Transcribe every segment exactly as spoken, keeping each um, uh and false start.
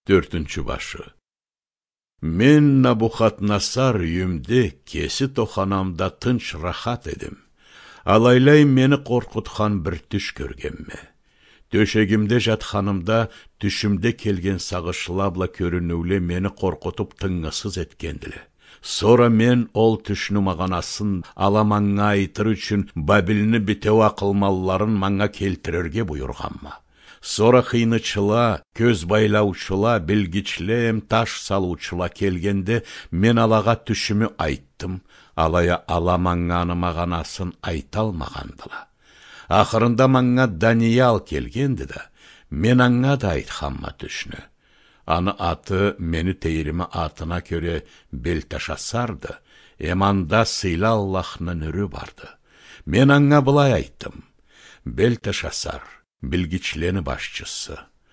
Төртінші башы. Мен Набухатнасар үйімде кесі тоханамда тынч рахат едім. Алайлай мені қорқытқан бір түш көргенме. Төшегімде жатқанымда түшімде келген сағышылабла көрінуіле мені қорқытып тыңғысыз еткенділі. Сора мен ол түшіні мағанасын аламаңа айтыр үшін Бабіліні бітеу ақылмалларын маңа келтірерге бұйырғанма. Сора қиынычыла, көз байлаушыла, білгічлем, таш салушыла келгенде мен алаға түшімі айттым, алая аламаңаны мағанасын айталмағандыла. Ақырында маңа Даниял келгенді да, мен аңа да айтқанма түшіні. Аны аты мені тейірімі атына көре Белтешассарды, еманда сыйла Аллахның үрі барды. Мен аңа бұлай айттым, Белтешассар, білгічлені башчысы,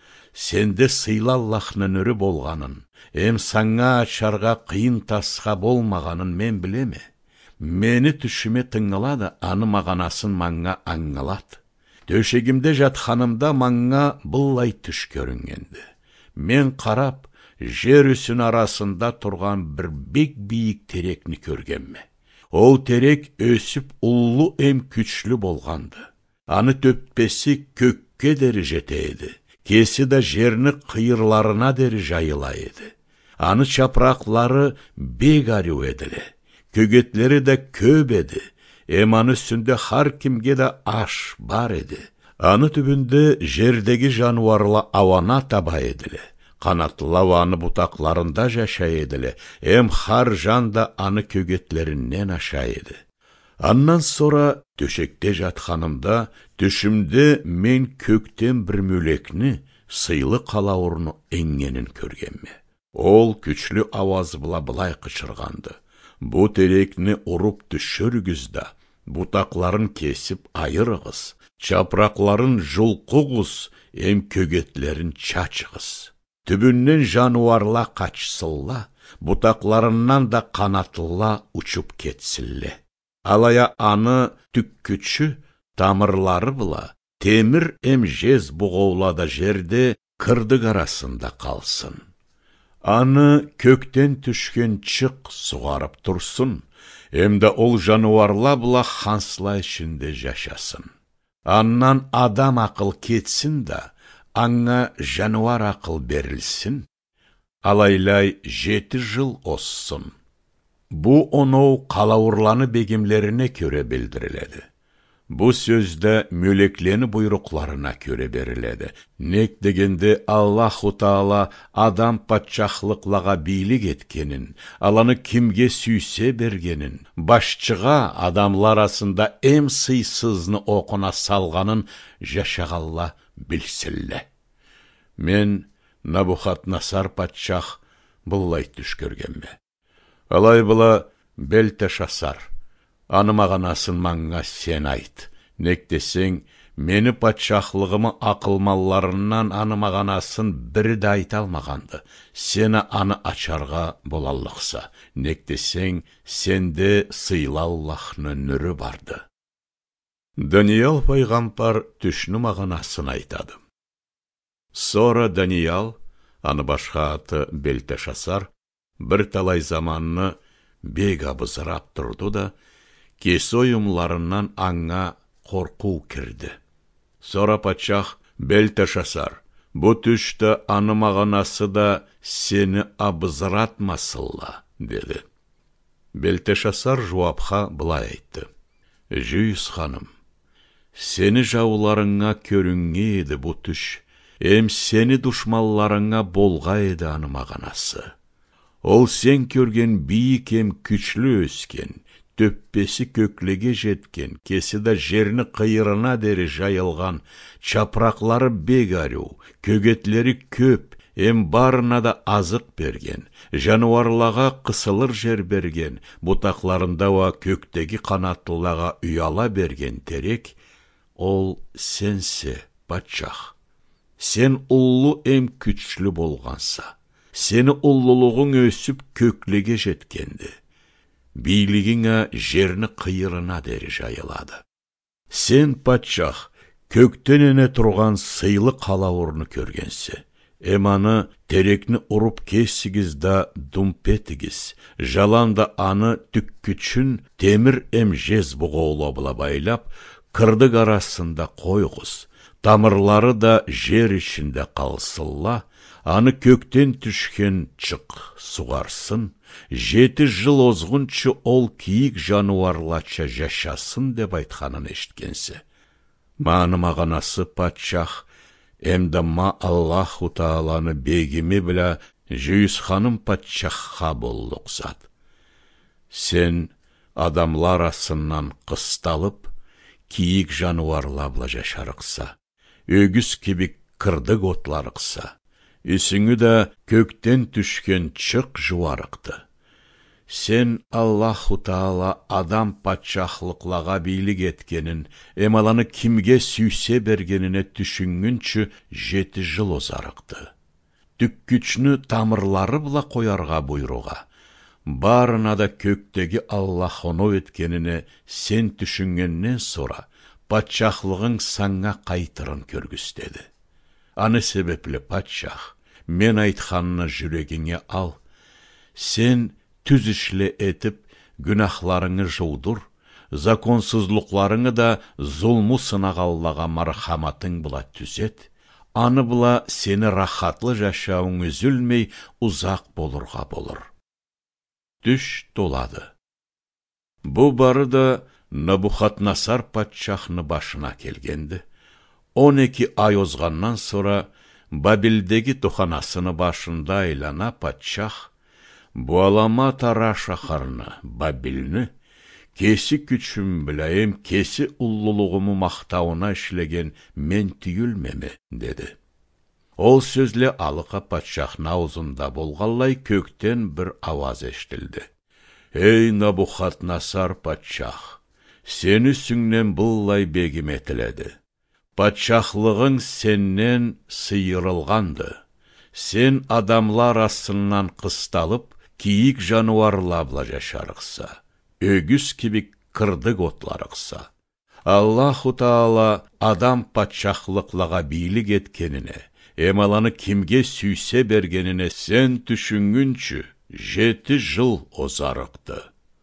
сенде сыйла Аллахның үрі болғанын, ем саңа ачарға қиын тасқа болмағанын мен білеме. Мені түшіме тыңылады, аны мағанасын маңа аңғалады. Төшегімде жатқанымда маңа бұллай түш көрінгенді. Мен қарап, жер үсін арасында тұрған бір бек биік терекні көргенме. Ол терек өсіп ұллы эм күчлі болғанды. Аны төппесі көкке дәрі жете еді. Кесі да жерні қиырларына дәрі жайыла еді. Аны чапрақлары бек арю еділі. Көгетлері де көп еді. Эманы үстінде har кімге де аш бар еді. Аны түбінде жердегі жануарлы авана таба еділі. Қанатлы аваны бұтақларында жаша еділі. Эм har жан да аны көгетлерінен аша еді. Аннан сора төшекте жатқанымда, түшімде мен көктен бір мөлекні, сыйлы қалауырны енгенін көргенме. Ол күчлі авазы бұла бұлай қычырғанды. Бұ терекні ұрып түшіргізді, бұтақларын кесіп айырығыз, чапрақларын жұлқығыз, ем көгетлерін чачығыз. Түбіннен жануарла қачсылла, бұтақларынан да қанатылла ұчып кетсілле. Алая аны түккүчі тамырлары бұла, темір эм жез бұғаулада жерде кырдык арасында қалсын. Аны көктен түшкен чық суғарып тұрсын, эмді ол жануарла бұла хансла ішінде жашасын. Аннан адам ақыл кетсін да, аңа жануар ақыл берілсін. Алайлай жеті жыл оссын. Бұ оноу қалауырланы бегімлеріне көре білдіріледі. Бұ сөзді мөлеклені бұйрықларына көре беріледі. Нек дегенде Аллаху Таала адам патшақлықлаға билік еткенін, аланы кімге сүйсе бергенін, башчыға адамлар арасында эм сыйсызны оқына салғанын жашағалла білсілі. Мен Набухатнасар патшақ бұллай түш көргенме. Алай бұла Белтешассар, аны мағанасын маңға сен айт. Нек десең, мені патшақлығымы ақылмалларынан аны мағанасын бірі де айталмағанды. Сені аны ачарға болалықса. Нек десең, сенде сыйла Аллахның нүрі барды. Даниял пайғампар түшіні мағанасын айтады. Сора Даниял, аны башқа аты Белтешассар, бір талай заманны бек абызырап тұрды да, кесі ойымларынан аңа қорқу кірді. Сора патшақ Белтешассар, бұ түшті аны мағанасы да сені абызыратмасылла, деді. Белтешассар жуапқа бұлай айтты. Жүйіс ханым, сені жауларыңа көрінге еді бұ түш, эм сені дұшмалларыңа болға еді аны мағанасы. Ол сен көрген биік ем күчлі өскен, төппесі көклеге жеткен, кесі да жерні қиырына дәрі жайылған, чапрақлары бек арю, көгетлері көп, эм барына да азық берген, жануарлаға қысылыр жер берген, бұтақларында ва көктегі қанаттылаға ұяла берген терек, ол сенсе, патшақ. Сен ұллы эм күчлі болғанса, сені ұллылығың өсіп көклеге жеткенді. Билігіңа жерні қиырына дәрі жайылады. Сен патшақ, көктен ене тұрған сыйлы қалауырны көргенсі. Эманы терекни уруп кессигиз да думпетигиз, жаланда аны түккүчүн темир эм жез бугооло була байлап, кырдык арасында койгуз, тамырлары да жер ичинде калсылла, аны көктен түшкен чык сугарсын, жети жыл озгунчу ол кийик жануарлача жашасын деп айтканын эшиткенсе. Мааны маганасы патшах, эмда ма Аллаху Тааланы бегими биля Жүйүс ханым патшахха боллуксат. Сен адамлар арасынан кысталып, кийик жануарлабла жашарыкса, өгүз кебик кырдык отларыкса, үсүңү да көктен түшкен чык жуарыкты. Сен Аллаху Таала адам патшахлыклага бийлик эткенин, эмаланы кимге сүйсе бергенине түшүнгүнчү жети жыл озарыкты. Түккүчнү тамырлары була коярга буйруга, барына да көктеги Аллах оно эткенине сен түшүнгөндөн сора, патшахлыгың саңа кайтырын көргүс деди. Аны себепле патшах, мен айтканны жүрөгүңө ал, сен түз ишле этип, күнахларыңы жуудур, законсузлукларыңы да зулму сынагаллага мархаматың була түзет, аны була сени рахатлы жашауың үзүлмей узак болурга болур. Түш толады. Бу бары да Набухатнасар патшахны башына келгенди. он эки ай озгандан сора Бабилдеги туханасыны башында айлана патшах Буалама тара шахарны, Бабилны, кеси күчүм билайым, кеси уллулугуму мактауына ишлеген мен түйүлмеме, деди. Ол сөзле алыка патшахна аузунда болгаллай көктен bir аваз эштилди. Эй Набухатнасар патшах, сени сүңнен буллай бегим этиледи. Патшахлыгың сеннен сыйырылганды. Сен адамлар арасынан кысталып, кийик жануарлабла жашарыкса, өгүз кибик кырдык отларыкса. Аллаху Таала адам патшахлыклага бийлик эткенине, эмаланы кимге сүйсе бергенине сен түшүнгүнчү жети жыл озарыкты.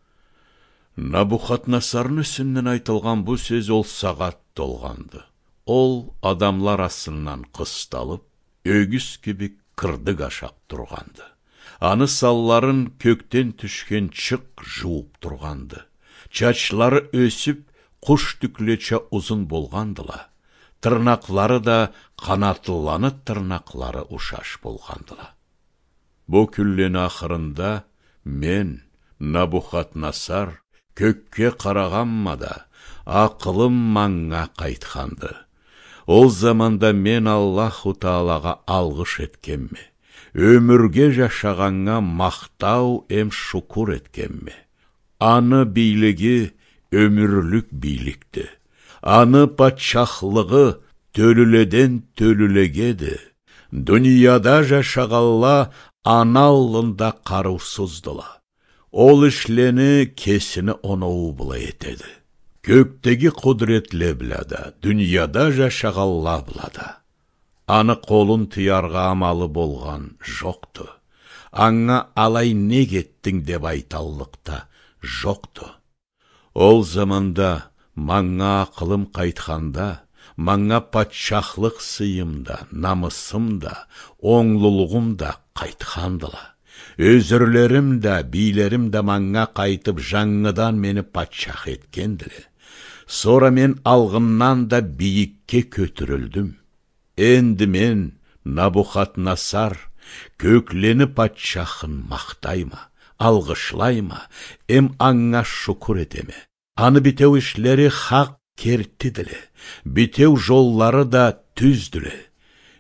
Набухатнасарны үсүнөн айтылган бу сөз ол сагат толганды. Ол адамлар арасынан кысталып, өгүз кибик кырдык ашап турганды. Аны салларын көктен түшкен чык жууп турганды. Чачлары өсүп, куш түклече узун болгандыла. Тырнаклары да канатыланып тырнаклары ушаш болгандыла. Бу күллен ахырында мен, Набухатнасар, көкке караганма да, акылым маңга кайтканды. Ол заманда мен Аллаху Таалага алгыш эткенме? Өмүрге жашаганга мактау эм шукур эткенме? Аны бийлиги өмүрлүк бийликти. Аны патшахлыгы төлүледен төлүлегеди. Дүйнөдө жашагалла ана алдында карусуздула. Ол ишлени кесини оноу була этеди. Көктеги кудуретле билада, дүйнөдө жашагалла булада. Аны колун тыярга амалы болган жокту. Аңа алай не кеттиң деп айталлыкта жокту. Ол заманда маңга акылым кайтканда, маңга патшахлык сыйымда, намысымда, оңлулугумда кайткандыла. Өзүрлөрүм да, бийлерим да маңга кайтып жаңыдан мени патшах эткендиле. Сора мен алгымнан да бийикке көтүрүлдүм. Энди мен, Набухатнасар, көклени патшахын мактайма, алгышлайма, эм аңа шукур этеме. Аны битеу ишлери хак кертидиле, битеу жоллары да түздүле.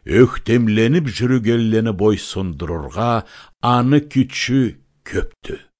Өктемленип жүрүгеллени бойсундурурга аны күчү көптү.